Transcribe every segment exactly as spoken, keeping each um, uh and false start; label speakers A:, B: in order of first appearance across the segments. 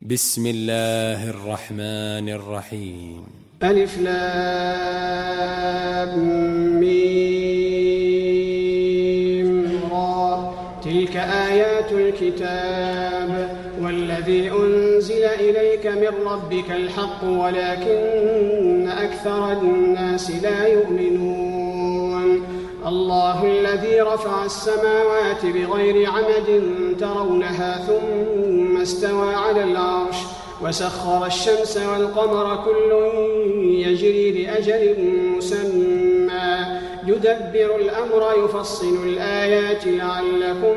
A: بسم الله الرحمن الرحيم.
B: ألف لام ميم را. تلك آيات الكتاب والذي أنزل إليك من ربك الحق ولكن أكثر الناس لا يؤمنون. الله الذي رفع السماوات بغير عمد ترونها ثم استوى على العرش وسخر الشمس والقمر كل يجري لأجل مسمى يدبر الأمر يفصل الآيات لعلكم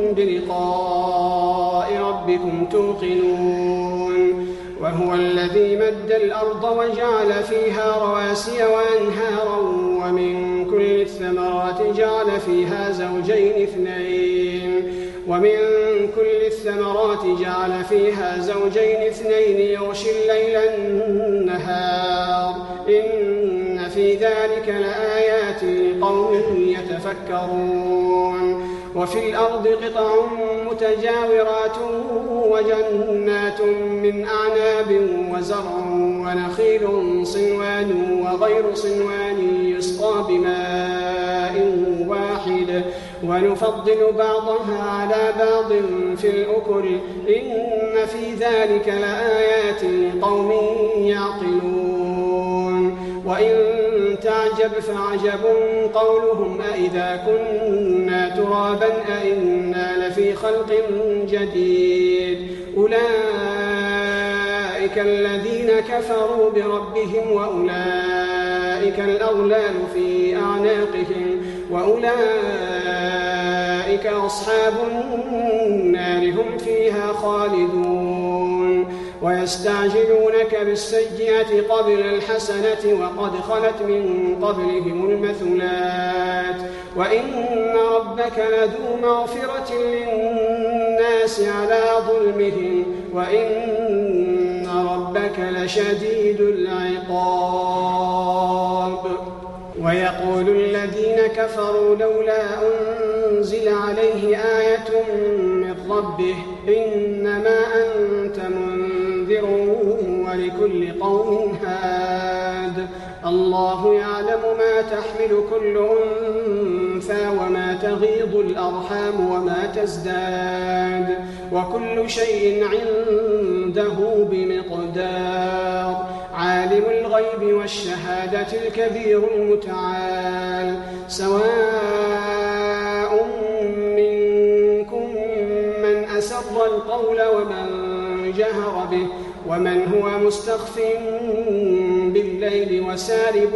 B: بلقاء ربكم توقنون. وهو الذي مد الأرض وجعل فيها رواسي وأنهارا ومن كل الثمرات جعل فيها زوجين اثنين ومن كل الثمرات جعل فيها زوجين اثنين يغشي الليل النهار إن في ذلك لآيات لقوم يتفكرون. وفي الأرض قطع متجاورات وجنات من أعناب وزرع ونخيل صنوان وغير صنوان يسقى بماء واحد ونفضل بعضها على بعض في الأكل إن في ذلك لآيات لقوم يعقلون. وإن تعجب فعجب قولهم أإذا كنا ترابا أإنا لفي خلق جديد أولئك الذين كفروا بربهم وأولئك الأغلال في أعناقهم وأولئك أصحاب النار هم فيها خالدون. ويستعجلونك بالسيئة قبل الحسنة وقد خلت من قبلهم المثلات وإن ربك لذو مغفرة للناس على ظلمهم وإن ربك لشديد العقاب. ويقول الذين كفروا لولا أنزل عليه آية من ربه إنما أنت منذر ولكل قوم هاد الله يعلم ما تحمل كل أنثى وما تغيض الأرحام وما تزداد وكل شيء عنده بمقدار. عالم الغيب والشهادة الكبير المتعال سواء منكم من أسر القول ومن جهر به ومن هو مستخف بالليل وسارب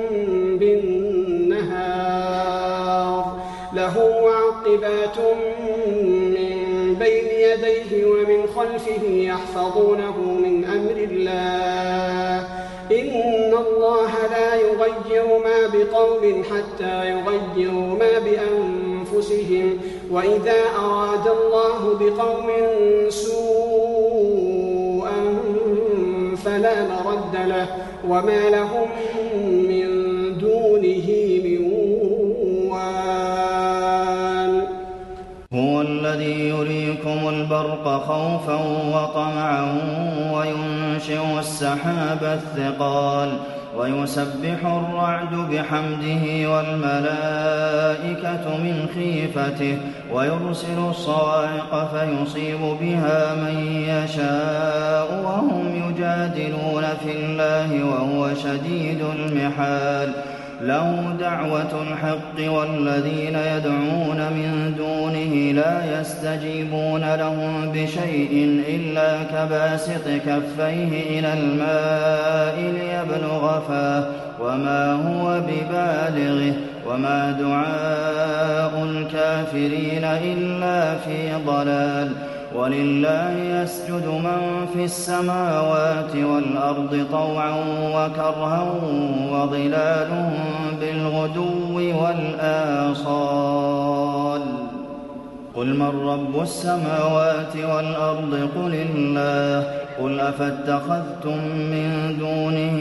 B: بالنهار له معقبات من بين يديه ومن خلفه يحفظونه من أمر الله إن الله لا يغير ما بقوم حتى يغيروا ما بأنفسهم وإذا أراد الله بقوم سوءا فلا مرد له وما لهم من دونه من وال.
C: هو الذي يريكم البرق خوفا وطمعا وينشئ السحاب الثقال ويسبح الرعد بحمده والملائكة من خيفته ويرسل الصواعق فيصيب بها من يشاء وهم يجادلون في الله وهو شديد المحال. له دعوة الحق والذين يدعون من دونه لا يستجيبون لهم بشيء إلا كباسط كفيه إلى الماء ليبلغ فاه وما هو ببالغه وما دعاء الكافرين إلا في ضلال. ولله يسجد من في السماوات والأرض طوعا وكرها وظلالهم بالغدو والآصال. قل من رب السماوات والأرض قل الله قل أفاتخذتم من دونه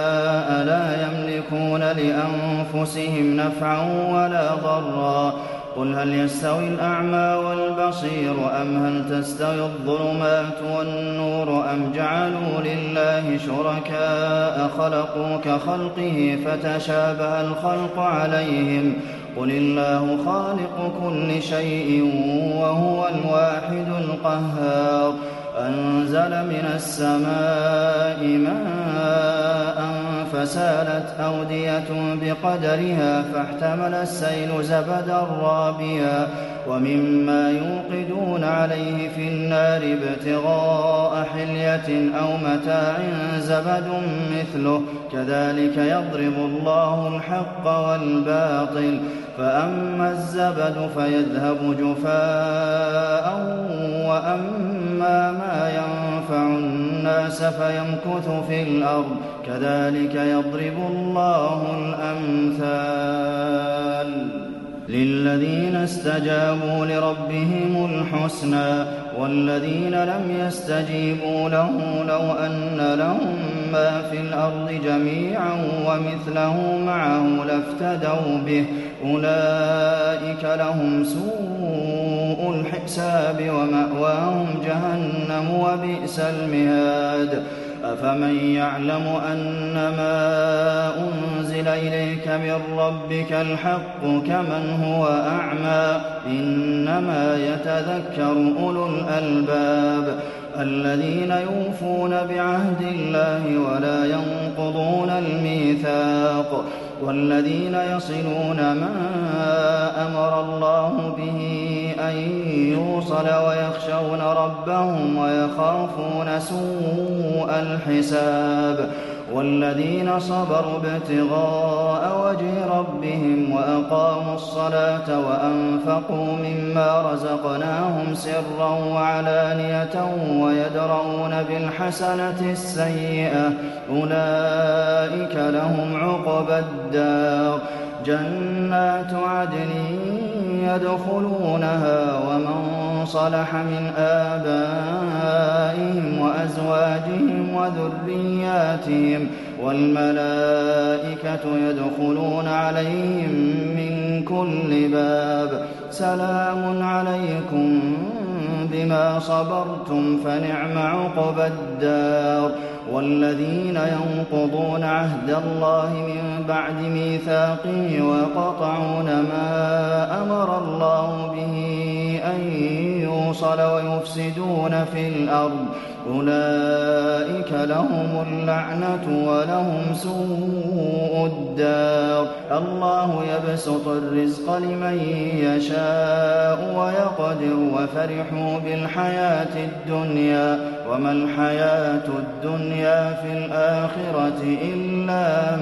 C: أولياء لا يملكون لأنفسهم نفعا ولا ضرا قل هل يستوي الأعمى والبصير أم هل تستوي الظلمات والنور أم جعلوا لله شركاء خلقوا كخلقه فتشابه الخلق عليهم قل الله خالق كل شيء وهو الواحد القهار أنزل من السماء ماء فسالت أودية بقدرها فاحتمل السيل زبدا رابيا ومما يوقدون عليه في النار ابتغاء حلية أو متاع زبد مثله كذلك يضرب الله الحق والباطل فأما الزبد فيذهب جفاء وأما ما ينفع الناس فيمكث في الأرض كذلك يضرب الله الأمثال للذين استجابوا لربهم الحسنى والذين لم يستجيبوا له لو أن لهم ما في الأرض جميعا ومثله معه لافتدوا به أولئك لهم سوء الحساب ومأواهم جهنم وبئس المهاد أفمن يعلم أنما أنزل إليك من ربك الحق كمن هو أعمى إنما يتذكر أولو الألباب الذين يوفون بعهد الله ولا ينقضون الميثاق والذين يصلون ما أمر الله به أن يوصل ويخشون ربهم ويخافون سوء الحساب والذين صبروا ابتغاء وجه ربهم وأقاموا الصلاة وأنفقوا مما رزقناهم سرا وعلانية ويدرؤون بالحسنة السيئة أولئك لهم عقبى الدار جنات عدن يدخلونها ومن صلح من آبائهم وأزواجهم وذرياتهم والملائكة يدخلون عليهم من كل باب سلام عليكم بما صبرتم فنعم عقبى الدار والذين ينقضون عهد الله من بعد ميثاقه ويقطعون ما أمر الله به أن يوصل ويفسدون في الأرض أولئك لهم اللعنة ولهم سوء الدار الله يبسط الرزق لمن يشاء ويقدر وفرحوا بالحياة الدنيا وما الحياة الدنيا في الآخرة إلا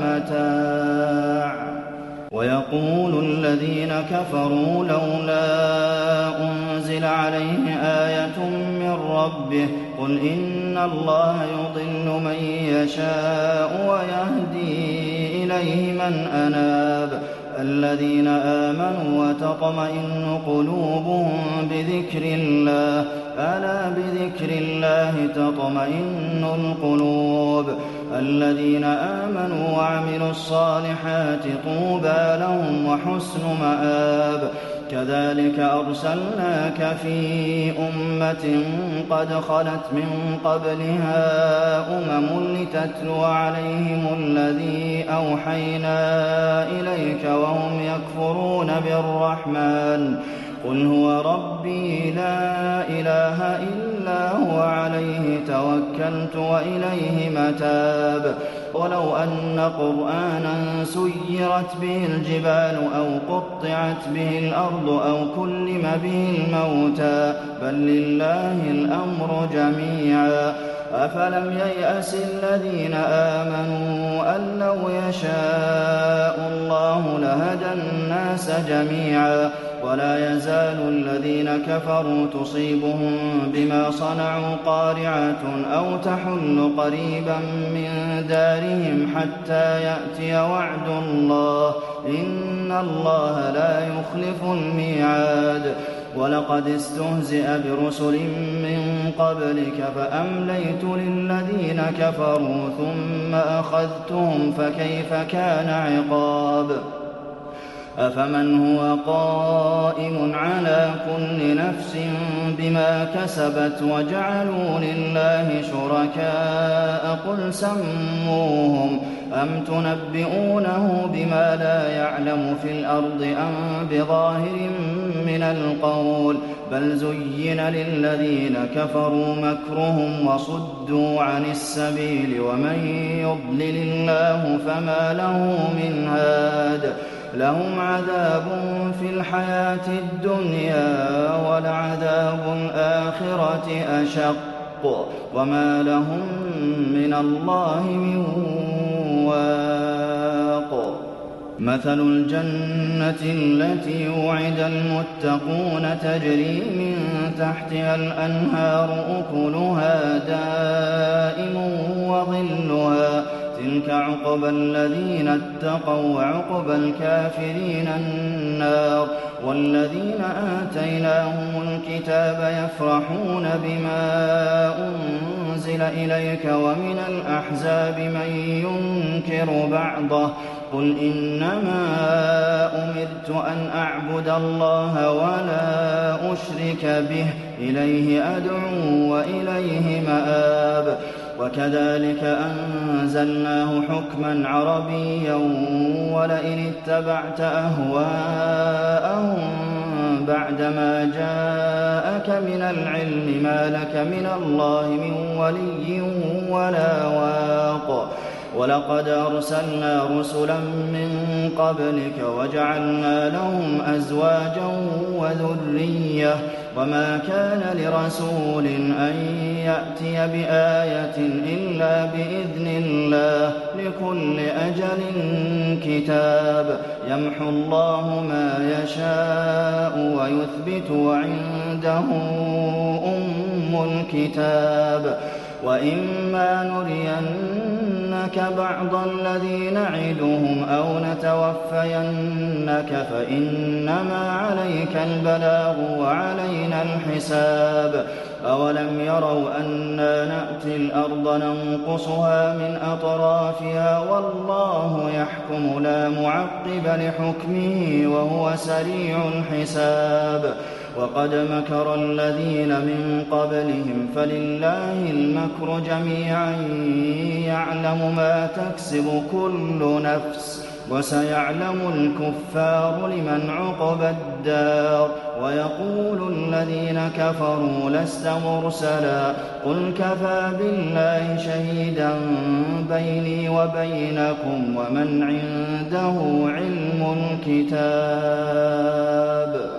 C: متاع ويقول الذين كفروا لولا أنزل عليه آية من ربه قل إن الله يضل من يشاء ويهدي إليه من أناب الذين آمنوا وتطمئن قلوبهم بذكر الله ألا بذكر الله تطمئن القلوب الذين آمنوا وعملوا الصالحات طوبى لهم وحسن مآب كذلك أرسلناك في أمة قد خلت من قبلها أمم لتتلو عليهم الذي أوحينا إليك وهم يكفرون بالرحمن قل هو ربي لا إله إلا هو عليه توكلت وإليه متاب ولو أن قرآنا سيرت به الجبال أو قطعت به الأرض أو كلم به الموتى بل لله الأمر جميعا أفلم ييأس الذين آمنوا أن لو يشاء الله لهدى الناس جميعا ولا يزال الذين كفروا تصيبهم بما صنعوا قارعة أو تحل قريبا من دارهم حتى يأتي وعد الله إن الله لا يخلف الميعاد ولقد استهزئ برسل من قبلك فأمليت للذين كفروا ثم أخذتهم فكيف كان عقاب أفمن هو قائم على كل نفس بما كسبت وجعلوا لله شركاء قل سموهم أم تنبئونه بما لا يعلم في الأرض أم بظاهر من القول بل زين للذين كفروا مكرهم وصدوا عن السبيل ومن يضلل الله فما له من هاد لهم عذاب في الحياة الدنيا ولعذاب الآخرة أشق وما لهم من الله من واق مثل الجنة التي وعد المتقون تجري من تحتها الأنهار أكلها دائم وظلها تلك عقبى الذين اتقوا وعقبى الكافرين النار والذين آتيناهم الكتاب يفرحون بما أنزل إليك ومن الأحزاب من ينكر بعضه قل إنما أمرت أن أعبد الله ولا أشرك به إليه أدعو وإليه مآب وكذلك أنزلناه حكما عربيا ولئن اتبعت أهواءهم بعدما جاءك من العلم ما لك من الله من ولي ولا واق ولقد أرسلنا رسلا من قبلك وجعلنا لهم أزواجا وذرية وما كان لرسول أن يأتي بآية إلا بإذن الله لكل أجل كتاب يمحو الله ما يشاء ويثبت وعنده أم الكتاب وإما نرينك بعض الذي نعدهم أو نتوفينك فإنما عليك البلاغ وعلينا الحساب أولم يروا أنا نأتي الأرض ننقصها من أطرافها والله يحكم لا معقب لحكمه وهو سريع الحساب وقد مكر الذين من قبلهم فلله المكر جميعا يعلم ما تكسب كل نفس وسيعلم الكفار لمن عقبى الدار ويقول الذين كفروا لست مرسلا قل كفى بالله شهيدا بيني وبينكم ومن عنده علم الكتاب